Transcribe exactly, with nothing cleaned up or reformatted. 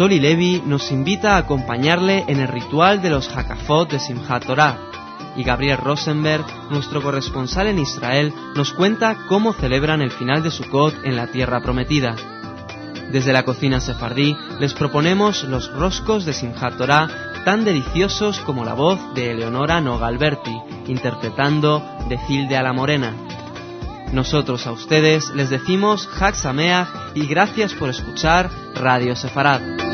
Anatoly Levi nos invita a acompañarle en el ritual de los Hakafot de Simchat Torah, y Gabriel Rosenberg, nuestro corresponsal en Israel, nos cuenta cómo celebran el final de Sukkot en la Tierra Prometida. Desde la cocina sefardí les proponemos los roscos de Simchat Torah, tan deliciosos como la voz de Eleonora Nogalberti, interpretando de Hilde a la Morena. Nosotros a ustedes les decimos Hag Sameach y gracias por escuchar Radio Sefarad.